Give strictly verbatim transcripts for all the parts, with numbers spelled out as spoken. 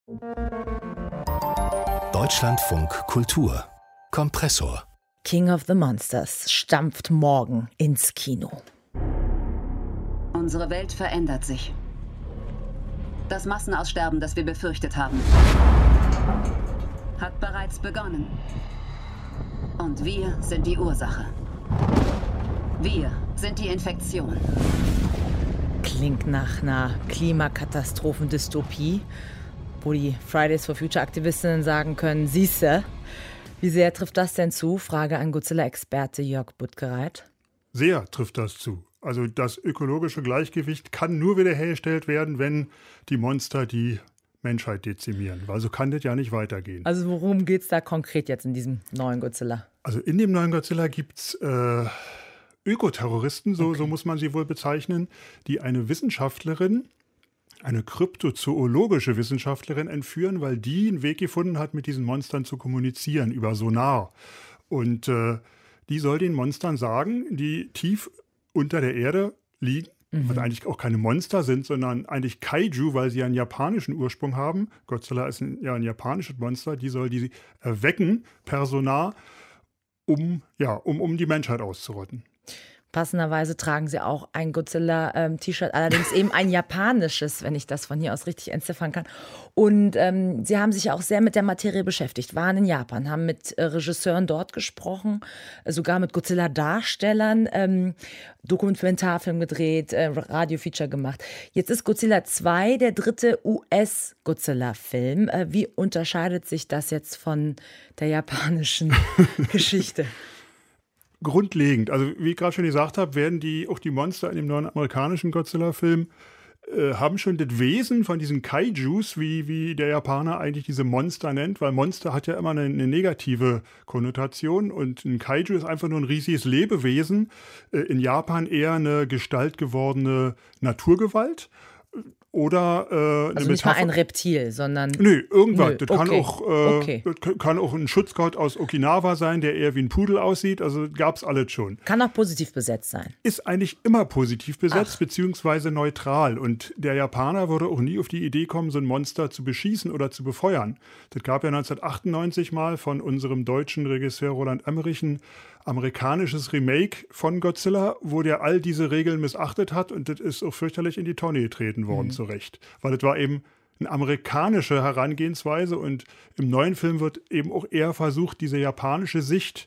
Deutschlandfunk Kultur Kompressor. King of the Monsters stampft morgen ins Kino. Unsere Welt verändert sich. Das Massenaussterben, das wir befürchtet haben, hat bereits begonnen. Und wir sind die Ursache. Wir sind die Infektion. Klingt nach einer Klimakatastrophendystopie, wo die Fridays for Future Aktivistinnen sagen können, siehste, wie sehr trifft das denn zu? Frage an Godzilla-Experte Jörg Buttgereit. Sehr trifft das zu. Also das ökologische Gleichgewicht kann nur wiederhergestellt werden, wenn die Monster die Menschheit dezimieren. Also kann das ja nicht weitergehen. Also worum geht es da konkret jetzt in diesem neuen Godzilla? Also in dem neuen Godzilla gibt es äh, Ökoterroristen, so, Okay. so muss man sie wohl bezeichnen, die eine Wissenschaftlerin, eine kryptozoologische Wissenschaftlerin entführen, weil die einen Weg gefunden hat, mit diesen Monstern zu kommunizieren über Sonar. Und äh, die soll den Monstern sagen, die tief unter der Erde liegen, mhm. was eigentlich auch keine Monster sind, sondern eigentlich Kaiju, weil sie einen japanischen Ursprung haben. Godzilla ist ein, ja ein japanisches Monster, die soll die erwecken per Sonar, um, ja, um, um die Menschheit auszurotten. Passenderweise tragen sie auch ein Godzilla-T-Shirt, allerdings eben ein japanisches, wenn ich das von hier aus richtig entziffern kann. Und ähm, sie haben sich auch sehr mit der Materie beschäftigt, waren in Japan, haben mit äh, Regisseuren dort gesprochen, äh, sogar mit Godzilla-Darstellern, ähm, Dokumentarfilm gedreht, äh, Radio-Feature gemacht. Jetzt ist Godzilla zwei der dritte U S-Godzilla-Film. Äh, wie unterscheidet sich das jetzt von der japanischen Geschichte? Grundlegend, also wie ich gerade schon gesagt habe, werden die auch die Monster in dem neuen amerikanischen Godzilla-Film äh, haben schon das Wesen von diesen Kaijus, wie, wie der Japaner eigentlich diese Monster nennt, weil Monster hat ja immer eine, eine negative Konnotation und ein Kaiju ist einfach nur ein riesiges Lebewesen, äh, in Japan eher eine gestaltgewordene Naturgewalt. Oder äh, eine Also nicht mal ein Reptil, sondern... Nö, irgendwas. Nö, Das kann, okay, auch, äh, okay. das kann auch ein Schutzgott aus Okinawa sein, der eher wie ein Pudel aussieht. Also gab es alles schon. Kann auch positiv besetzt sein. Ist eigentlich immer positiv besetzt, Ach. beziehungsweise neutral. Und der Japaner würde auch nie auf die Idee kommen, so ein Monster zu beschießen oder zu befeuern. Das gab ja neunzehnhundertachtundneunzig mal von unserem deutschen Regisseur Roland Emmerich ein amerikanisches Remake von Godzilla, wo der all diese Regeln missachtet hat und das ist auch fürchterlich in die Tonne getreten worden, mhm. zu Recht. Weil das war eben eine amerikanische Herangehensweise und im neuen Film wird eben auch eher versucht, diese japanische Sicht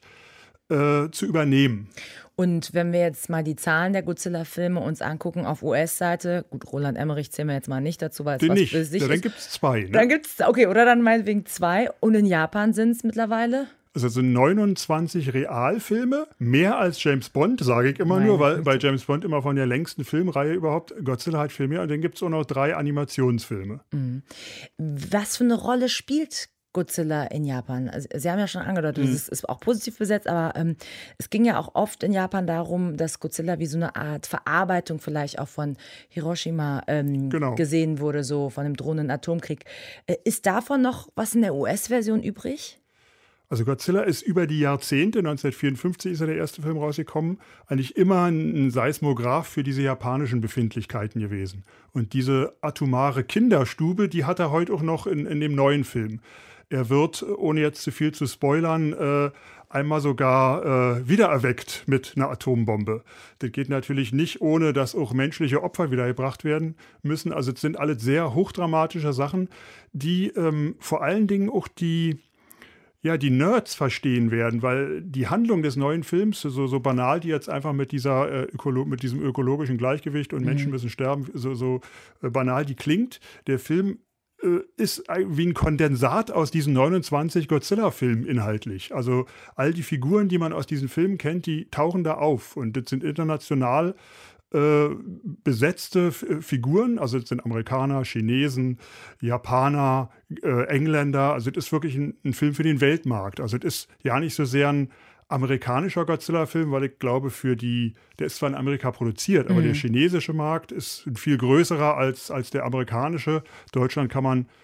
äh, zu übernehmen. Und wenn wir jetzt mal die Zahlen der Godzilla-Filme uns angucken auf U S-Seite, gut, Roland Emmerich zählen wir jetzt mal nicht dazu, weil es Den was nicht. für sich Ja, ist. dann gibt es zwei. Ne? Dann gibt es, okay, oder dann meinetwegen zwei. Und in Japan sind es mittlerweile? Also es sind neunundzwanzig Realfilme, mehr als James Bond, sage ich immer Meine nur, weil Güte. bei James Bond immer von der längsten Filmreihe überhaupt, Godzilla hat viel mehr und dann gibt es auch noch drei Animationsfilme. Mhm. Was für eine Rolle spielt Godzilla in Japan? Also, Sie haben ja schon angedeutet, Mhm. es ist, ist auch positiv besetzt, aber ähm, es ging ja auch oft in Japan darum, dass Godzilla wie so eine Art Verarbeitung vielleicht auch von Hiroshima ähm, Genau. gesehen wurde, so von dem drohenden Atomkrieg. Äh, ist davon noch was in der U S-Version übrig? Also Godzilla ist über die Jahrzehnte, neunzehnhundertvierundfünfzig ist ja der erste Film rausgekommen, eigentlich immer ein Seismograph für diese japanischen Befindlichkeiten gewesen. Und diese atomare Kinderstube, die hat er heute auch noch in, in dem neuen Film. Er wird, ohne jetzt zu viel zu spoilern, äh, einmal sogar äh, wiedererweckt mit einer Atombombe. Das geht natürlich nicht, ohne dass auch menschliche Opfer wiedergebracht werden müssen. Also es sind alles sehr hochdramatische Sachen, die ähm, vor allen Dingen auch die ja, die Nerds verstehen werden, weil die Handlung des neuen Films, so, so banal die jetzt einfach mit, dieser, äh, Ökolo- mit diesem ökologischen Gleichgewicht und Mhm. Menschen müssen sterben, so, so äh, banal die klingt, der Film äh, ist ein- wie ein Kondensat aus diesen neunundzwanzig Godzilla-Filmen inhaltlich. Also all die Figuren, die man aus diesen Filmen kennt, die tauchen da auf und das sind international äh, besetzte F- Figuren, also es sind Amerikaner, Chinesen, Japaner, äh, Engländer, also es ist wirklich ein, ein Film für den Weltmarkt. Also es ist ja nicht so sehr ein amerikanischer Godzilla-Film, weil ich glaube, für die, der ist zwar in Amerika produziert, aber Mhm. der chinesische Markt ist ein viel größerer als, als der amerikanische. Deutschland kann man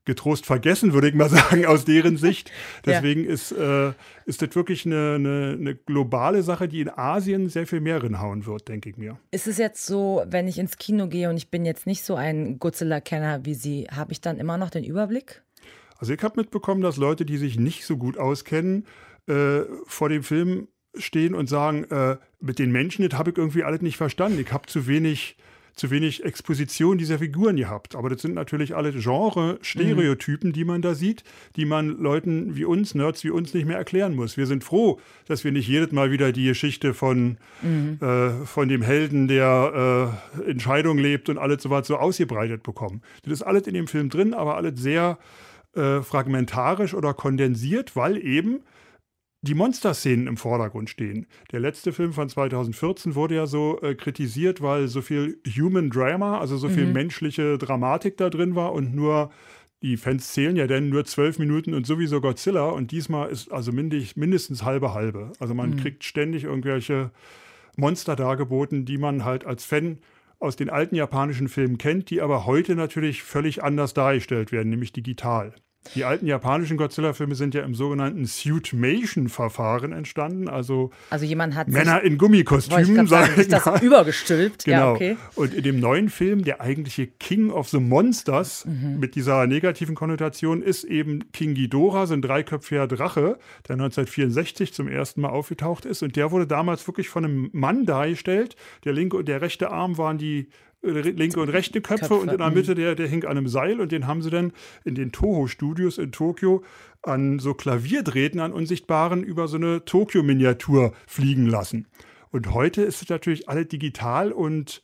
getrost vergessen, würde ich mal sagen, aus deren Sicht. Ja. Deswegen ist, äh, ist das wirklich eine, eine, eine globale Sache, die in Asien sehr viel mehr rinhauen wird, denke ich mir. Ist es jetzt so, wenn ich ins Kino gehe und ich bin jetzt nicht so ein Godzilla-Kenner wie Sie, habe ich dann immer noch den Überblick? Also ich habe mitbekommen, dass Leute, die sich nicht so gut auskennen, äh, vor dem Film stehen und sagen, äh, mit den Menschen, das habe ich irgendwie alles nicht verstanden. Ich habe zu wenig, zu wenig Exposition dieser Figuren gehabt. Aber das sind natürlich alle Genre-Stereotypen, mhm. die man da sieht, die man Leuten wie uns, Nerds wie uns, nicht mehr erklären muss. Wir sind froh, dass wir nicht jedes Mal wieder die Geschichte von, mhm. äh, von dem Helden, der äh, in Scheidung lebt und alles so was so ausgebreitet bekommen. Das ist alles in dem Film drin, aber alles sehr äh, fragmentarisch oder kondensiert, weil eben die Monsterszenen im Vordergrund stehen. Der letzte Film von zweitausendvierzehn wurde ja so äh, kritisiert, weil so viel Human Drama, also so viel Mhm. menschliche Dramatik da drin war und nur, die Fans zählen ja denn nur zwölf Minuten und sowieso Godzilla und diesmal ist also mindig, mindestens halbe halbe. Also man Mhm. kriegt ständig irgendwelche Monster dargeboten, die man halt als Fan aus den alten japanischen Filmen kennt, die aber heute natürlich völlig anders dargestellt werden, nämlich digital. Die alten japanischen Godzilla-Filme sind ja im sogenannten Suitmation-Verfahren entstanden, also Also jemand hat Männer in sich, wollte ich Gummikostümen, gerade sagen, sag sich ich das mal. übergestülpt. Ja, Genau. okay. Und in dem neuen Film, der eigentliche King of the Monsters, Mhm. mit dieser negativen Konnotation, ist eben King Ghidorah, so ein dreiköpfiger Drache, der neunzehnhundertvierundsechzig zum ersten Mal aufgetaucht ist. Und der wurde damals wirklich von einem Mann dargestellt. Der linke und der rechte Arm waren die äh, linke und rechte Köpfe, Köpfe, und in der mhm. Mitte, der, der hing an einem Seil, und den haben sie dann in den Toho-Studios in Tokio an so Klavierdrähten, an unsichtbaren, über so eine Tokio-Miniatur fliegen lassen. Und heute ist es natürlich alle digital und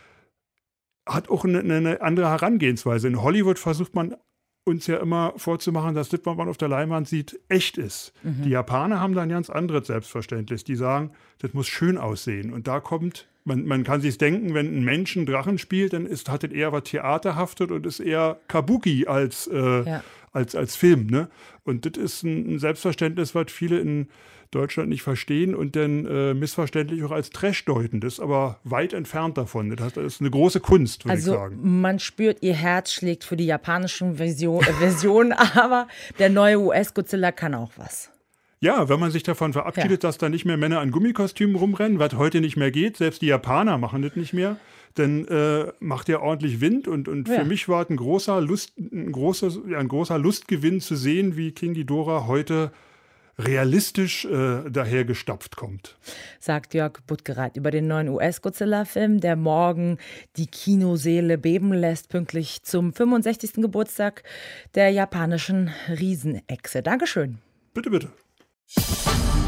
hat auch eine, eine andere Herangehensweise. In Hollywood versucht man uns ja immer vorzumachen, dass das, was man auf der Leinwand sieht, echt ist. Mhm. Die Japaner haben da ein ganz anderes Selbstverständnis. Die sagen, das muss schön aussehen. Und da kommt, man, man kann sich denken, wenn ein Mensch einen Drachen spielt, dann ist, hat das eher was Theaterhaftet und ist eher Kabuki als, äh, Ja. als, als Film. Ne? Und das ist ein, ein Selbstverständnis, was viele in Deutschland nicht verstehen und dann äh, missverständlich auch als Trash deuten. Das ist aber weit entfernt davon. Das ist eine große Kunst, würde Also ich sagen. man spürt, ihr Herz schlägt für die japanischen Version, äh, Versionen, aber der neue U S-Godzilla kann auch was. Ja, wenn man sich davon verabschiedet, Ja. dass da nicht mehr Männer in Gummikostümen rumrennen, was heute nicht mehr geht, selbst die Japaner machen das nicht mehr, dann äh, macht er ordentlich Wind. Und, und Ja. für mich war es ein großer, Lust, ein, großer, ja, ein großer Lustgewinn zu sehen, wie King Ghidorah heute realistisch äh, dahergestapft kommt. Sagt Jörg Buttgereit über den neuen U S-Godzilla-Film, der morgen die Kinoseele beben lässt, pünktlich zum fünfundsechzigsten Geburtstag der japanischen Riesenechse. Dankeschön. Bitte, bitte.